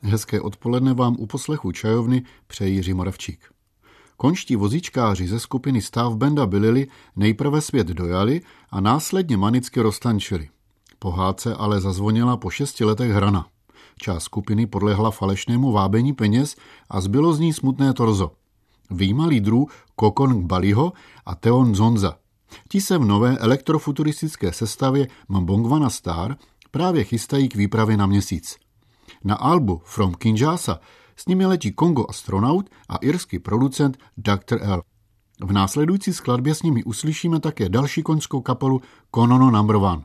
Hezké odpoledne vám u poslechu čajovny přeji Jiří Moravčík. Končtí vozíčkáři ze skupiny Stav Banda Bilili nejprve svět dojali a následně manicky roztančili. Pohádce ale zazvonila po 6 letech hrana. Část skupiny podlehla falešnému vábení peněz a zbylo z ní smutné torzo. Vyjma lídrů Kokon Baliho a Teon Zonza. Ti se v nové elektrofuturistické sestavě Mbongwana Star právě chystají k výpravě na Měsíc. Na albu From Kinshasa s nimi letí Kongo astronaut a irský producent Dr. L. V následující skladbě s nimi uslyšíme také další koňskou kapelu Konono No. 1.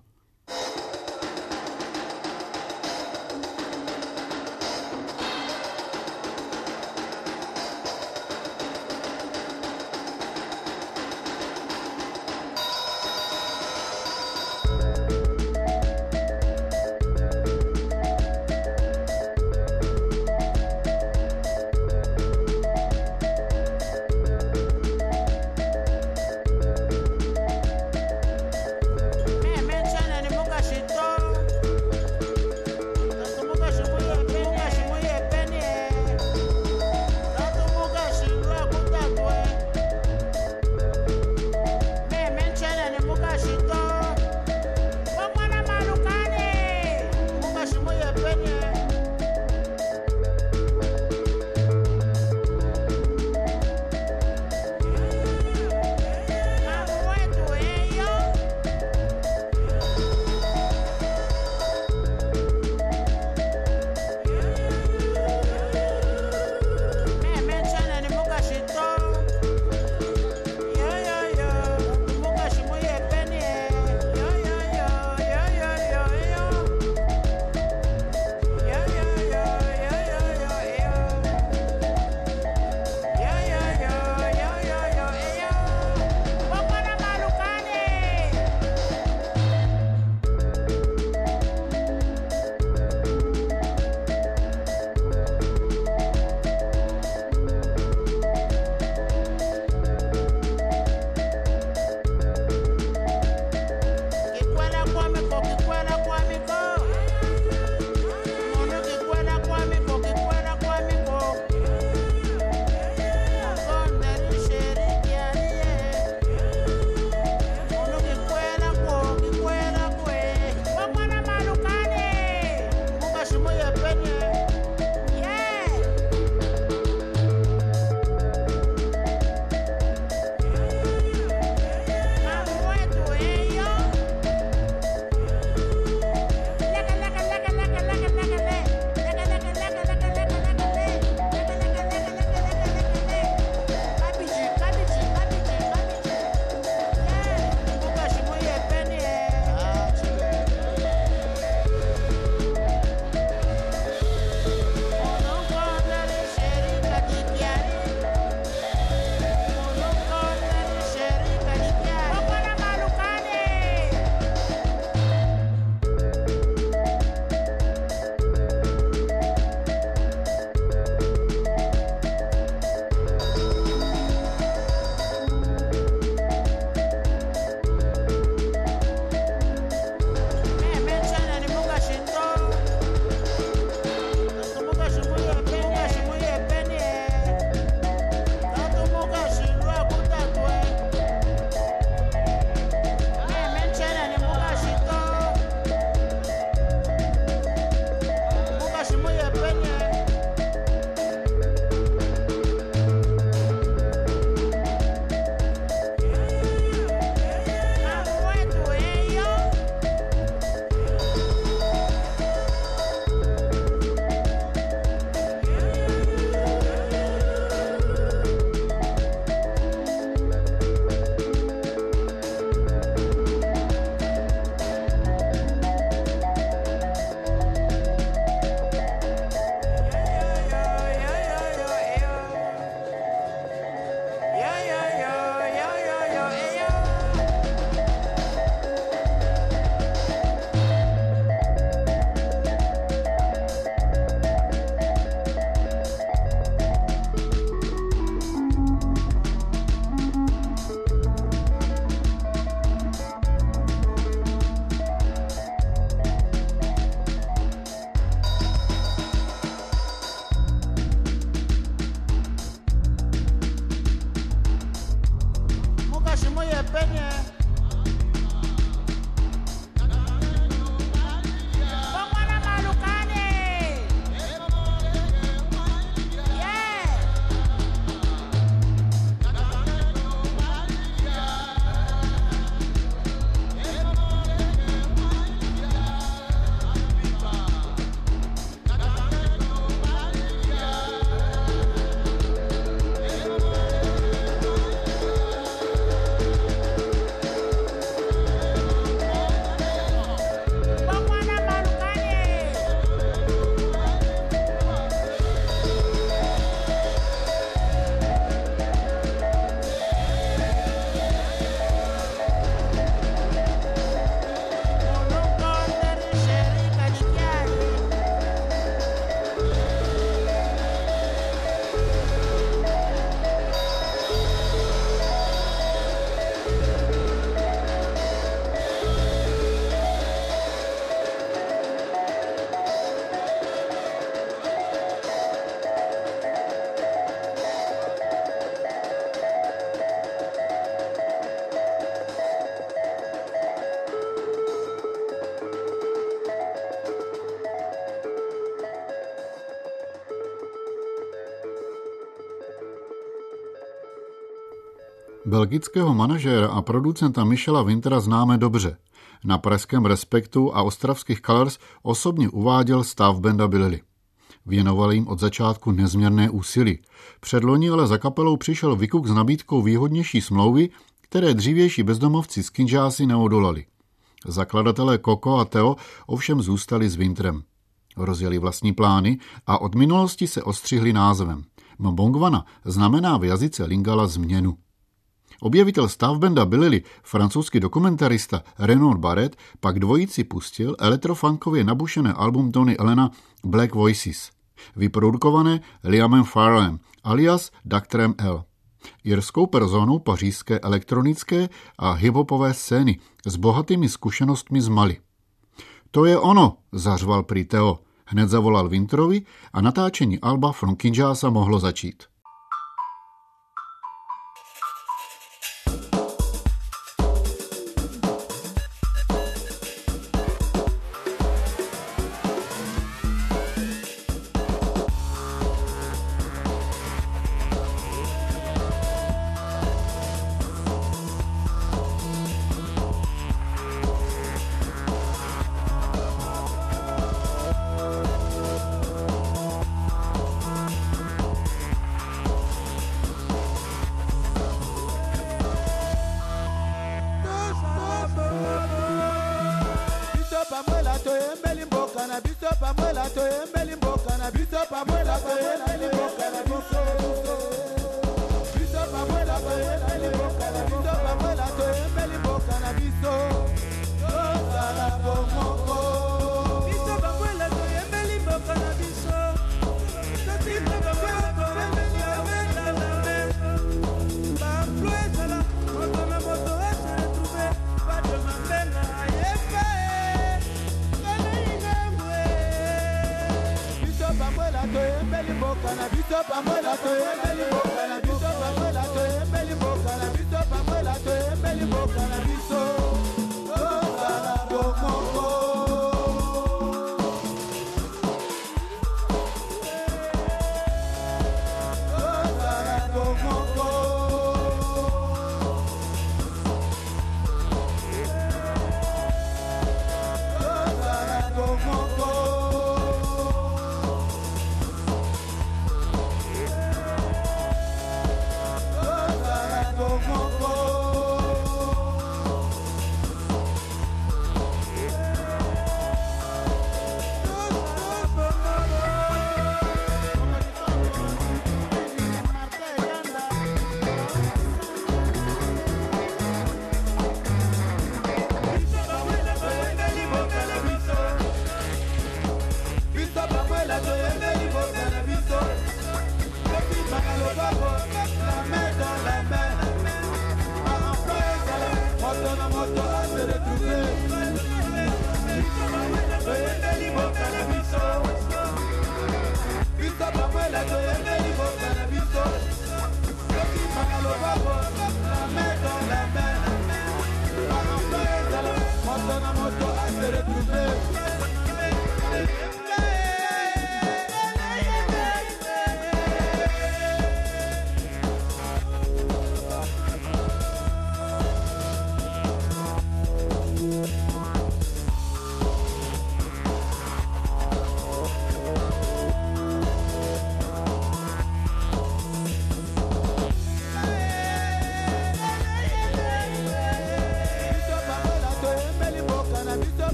Belgického manažéra a producenta Michela Wintera známe dobře. Na pražském Respektu a ostravských Colors osobně uváděl stav banda Billy. Věnoval jim od začátku nezměrné úsilí. Předloni ale za kapelou přišel Vikuk s nabídkou výhodnější smlouvy, které dřívější bezdomovci z Kinshasy neodolali. Zakladatelé Koko a Theo ovšem zůstali s Winterem. Rozjeli vlastní plány a od minulosti se ostřihli názvem. Mbongwana znamená v jazyce Lingala změnu. Objevitel stav banda Billy, francouzský dokumentarista Renaud Barrett, pak dvojici pustil elektrofunkově nabušené album Tony Allena Black Voices, vyprodukované Liamem Farrellem alias Dr. L. Irskou personou pařížské elektronické a hiphopové scény s bohatými zkušenostmi z Mali. To je ono, zařval prý Theo. Hned zavolal Winterovi a natáčení alba From Kinshasa mohlo začít.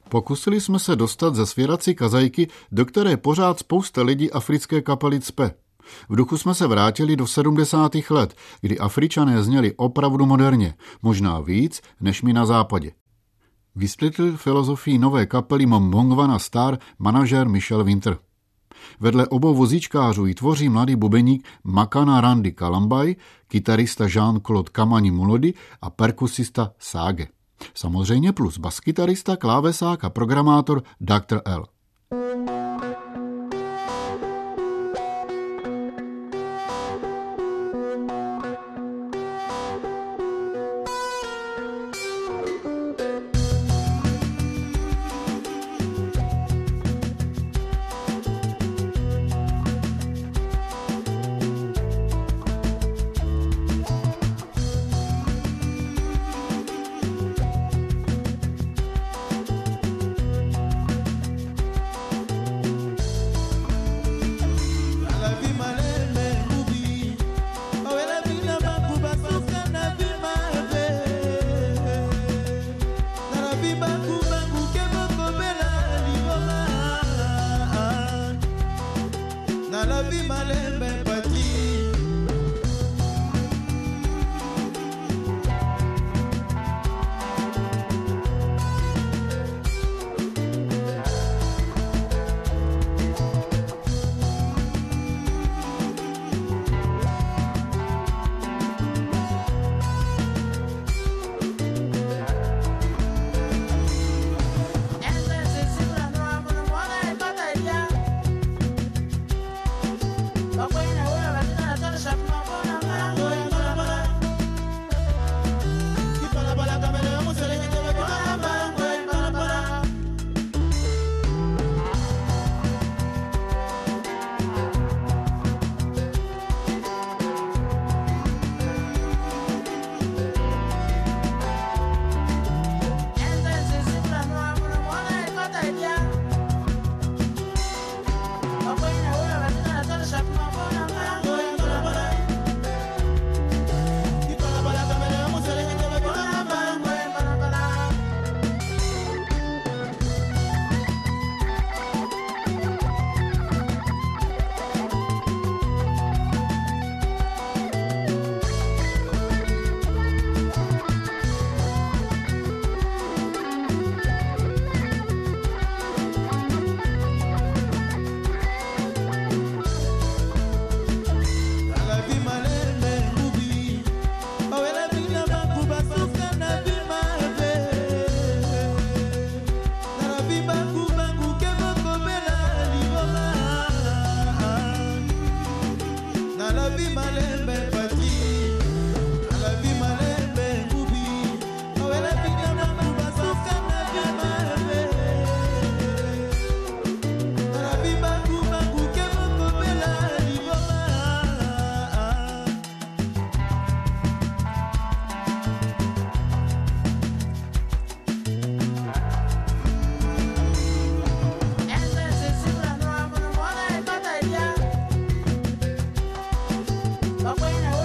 Pokusili jsme se dostat ze svěrací kazajky, do které pořád spousta lidí africké kapely cpe. V duchu jsme se vrátili do 70. let, kdy Afričané zněli opravdu moderně, možná víc než my na západě. Vysvětlil filozofii nové kapely Mombongwana Star manažer Michel Winter. Vedle obou vozíčkářů ji tvoří mladý bubeník Makana Randy Kalambay, kytarista Jean-Claude Kamani Mulody a perkusista Sage. Samozřejmě plus baskytarista, klávesák a programátor Dr. L. But when I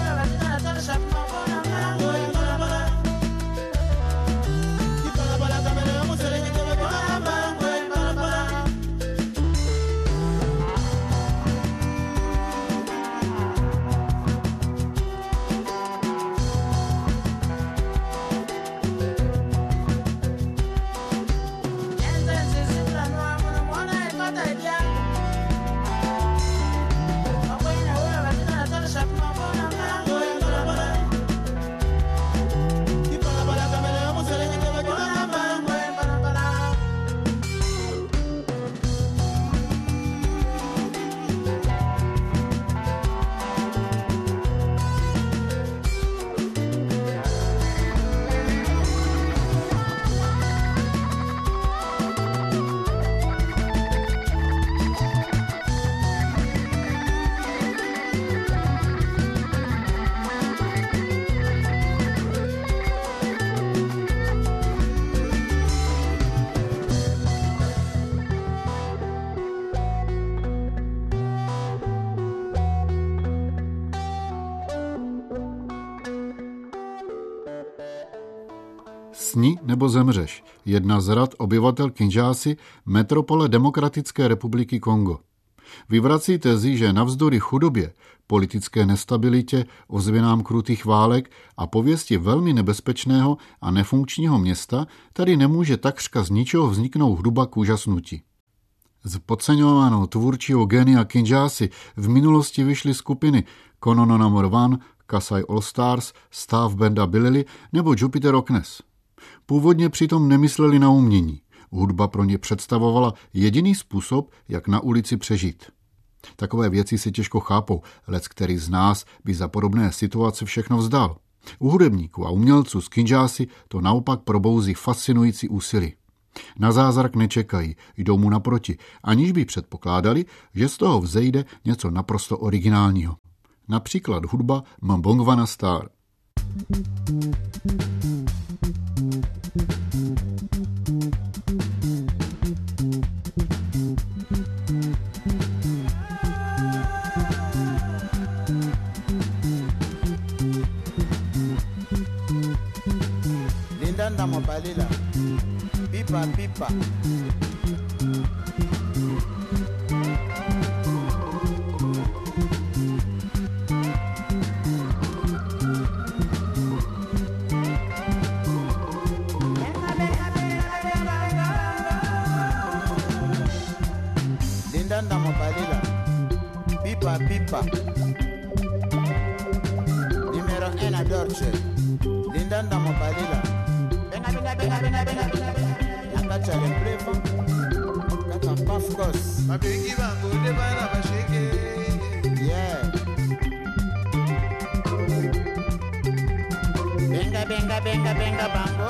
Usni nebo zemřeš. Jedna z rad obyvatel Kinshasy, metropole Demokratické republiky Kongo. Vyvrací tezi, že navzdory chudobě, politické nestabilitě, ozvěnám krutých válek a pověsti velmi nebezpečného a nefunkčního města tady nemůže takřka z ničeho vzniknout hudba k úžasnutí. Z podceňovaného tvůrčího génia Kinshasy v minulosti vyšly skupiny Konono Number One, Kasai All Stars, Staff Banda Bilili nebo Jupiter Rockness. Původně přitom nemysleli na umění. Hudba pro ně představovala jediný způsob, jak na ulici přežít. Takové věci si těžko chápou, leckterý z nás by za podobné situace všechno vzdal. U hudebníků a umělců z Kinshasy to naopak probouzí fascinující úsilí. Na zázrak nečekají, jdou mu naproti, aniž by předpokládali, že z toho vzejde něco naprosto originálního. Například hudba Mbongwana Star. Lindanda Mobalila, pipa pipa. Lindanda Mobalila, pipa pipa. Numero 1 a Dorche. Lindanda Mobalila. Nakacha le prefa. Kaka pafkos. Mabengi bango de bana basheke. Yeah. Benga benga bango.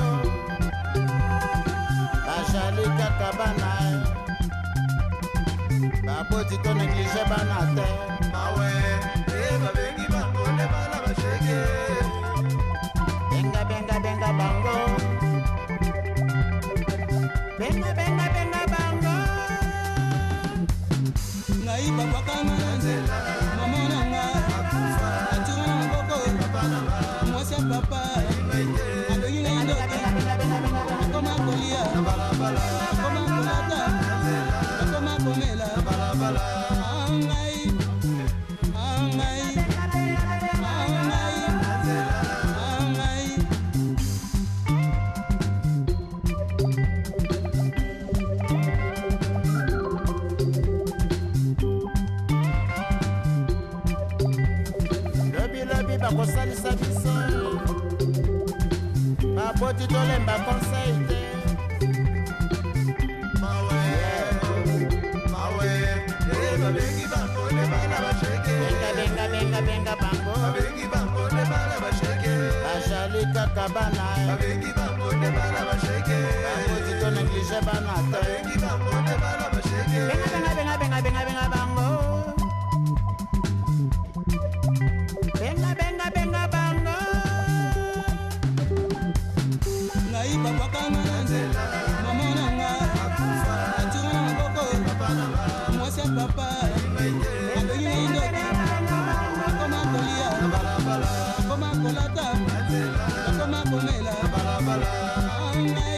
Bajalika kabana. Baboti to néglige banate. Mawe, mabengi bango de bana basheke. Benga bango. Benga bango. Ngai papa kana nzela. Mama nanga. Atuna ngoko. Mwasa papa. Abengi ndo. Koma kolia. Koma kolata. Koma komela. Angai. Bakosalisa biso baboti tolemba conseil te Mawe, mabengi bango de bana basheke. benga bango Mabengi bango de bana basheke. bajalika kabana Mabengi bango de bana basheke. baboti to néglige banate Mabengi bango de bana basheke. benga bango benga bango Ngai papa kana nzela. Mama nanga. Atuna ngoko. Mwasa papa. Abengi ndo. Koma kolia. Koma kolata. Koma komela. Angai.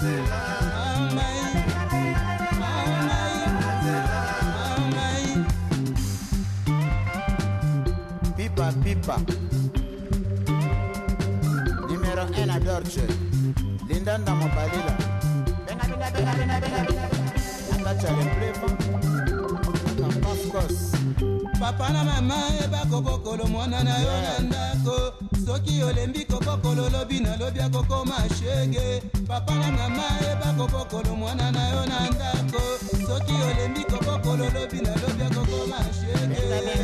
Pipa. Numero 1 a Dorche. Lindanda Mobalila. Benga. Nakacha le prefa. Kaka pafkos. Papa na mama eba kobokolo mwana na yo na ndako. Soki olembi kobokolo lobi na lobi akokoma shege. Papa na mama eba kobokolo mwana na yo na ndako. Soki olembi kobokolo lobi na lobi akokoma shege.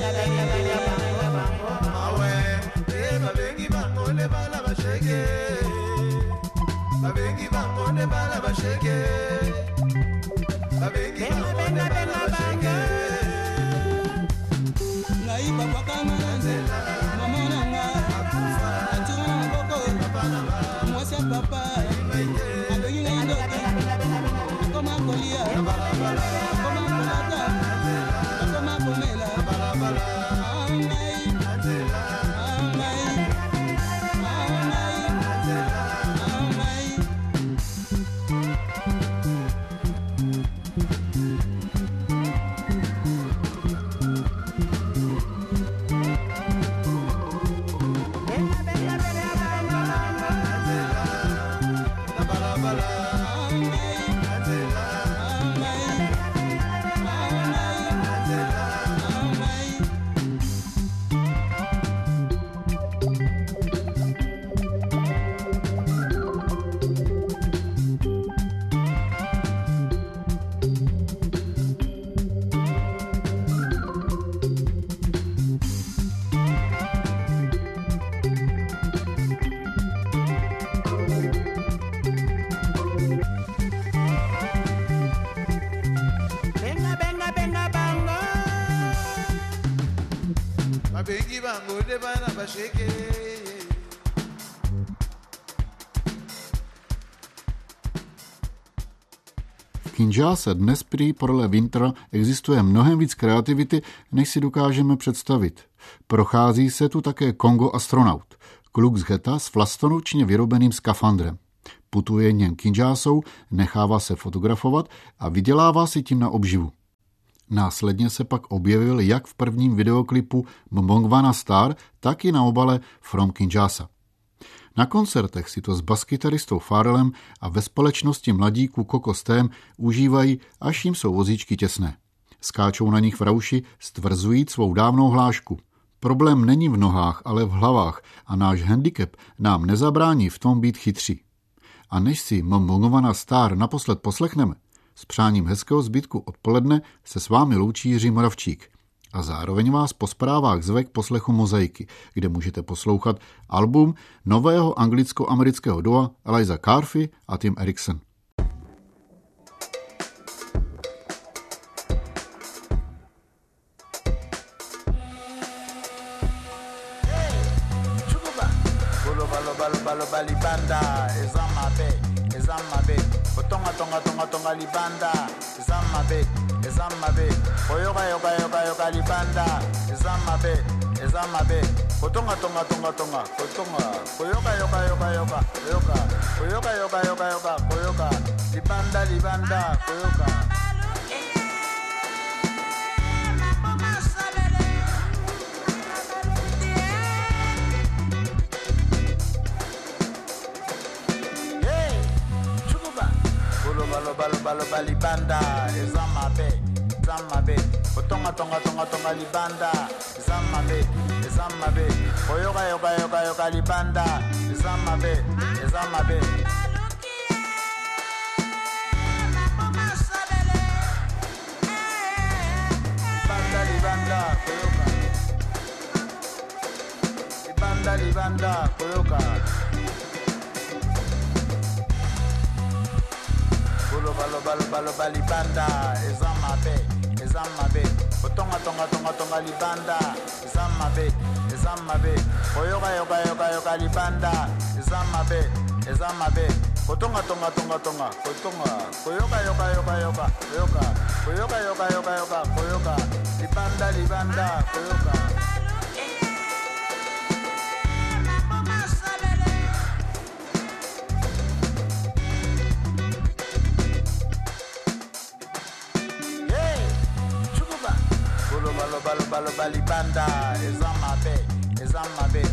Mawe, mabengi bango de bana basheke. Mabengi bango de bana basheke. Mabengi bango de bana basheke. Ngai papa kana nzela. Mama nanga. Atuna ngoko. Mwasa papa. Abengi ndo. Koma kolia. Koma kolata. Koma komela. Angai. Angai. babengi bango nde bana basheke. V Kinshase dnes prý podle Wintera existuje mnohem víc kreativity, než si dokážeme představit. Prochází se tu také Kongo astronaut, kluk z ghetta s vlastoručně vyrobeným skafandrem. Putuje něm Kinshasou, nechává se fotografovat a vydělává si tím na obživu. Následně se pak objevil jak v prvním videoklipu Mbongwana Star, tak i na obale From Kinshasa. Na koncertech si to s baskytaristou Pharrellem a ve společnosti mladíků Coco Stem užívají, až jim jsou vozíčky těsné. Skáčou na nich v rauši, stvrzují svou dávnou hlášku. Problém není v nohách, ale v hlavách a náš handicap nám nezabrání v tom být chytří. A než si Mbongwana Star naposled poslechneme, s přáním hezkého zbytku odpoledne se s vámi loučí Jiří Moravčík. A zároveň vás po zprávách zve k poslechu Mozaiky, kde můžete poslouchat album nového anglicko-amerického dua Eliza Carthy a Tim Erickson. Tonga libanda, ezamabe, oyoga yoga libanda, ezamabe, otonga, otonga, oyoga yoga, oyoga, libanda, oyoga. Balo libanda, ezamabe, otonga libanda, ezamabe, oyoga libanda, ezamabe. Libanda, koyoka. Balo libanda, ezamabe, otonga libanda, ezamabe, oyoga libanda, ezamabe, otonga, koyoga, libanda, koyoga. Balo libanda, ezamabe.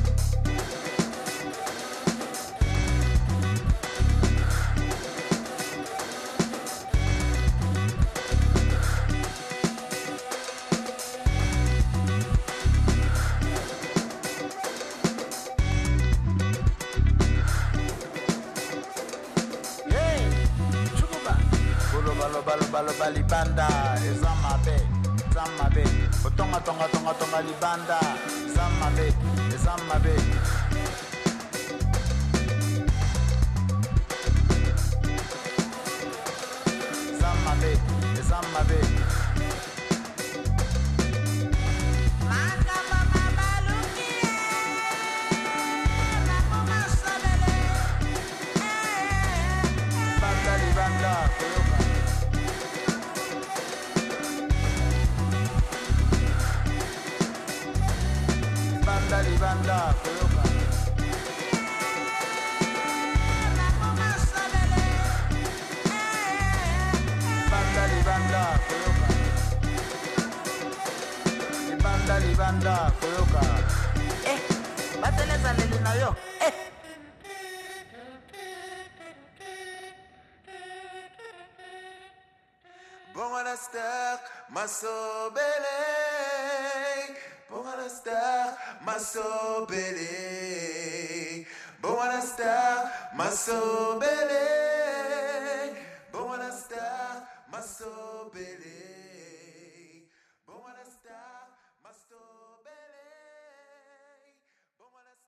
Balo libanda, ezamabe. Otonga libanda, ezamabe. Ezamabe. Libanda, koyoka. Libanda, koyoka. Bateleza leli na yo. Bongana star, masobele. Bongana star, masobele. Bongana star, masobele.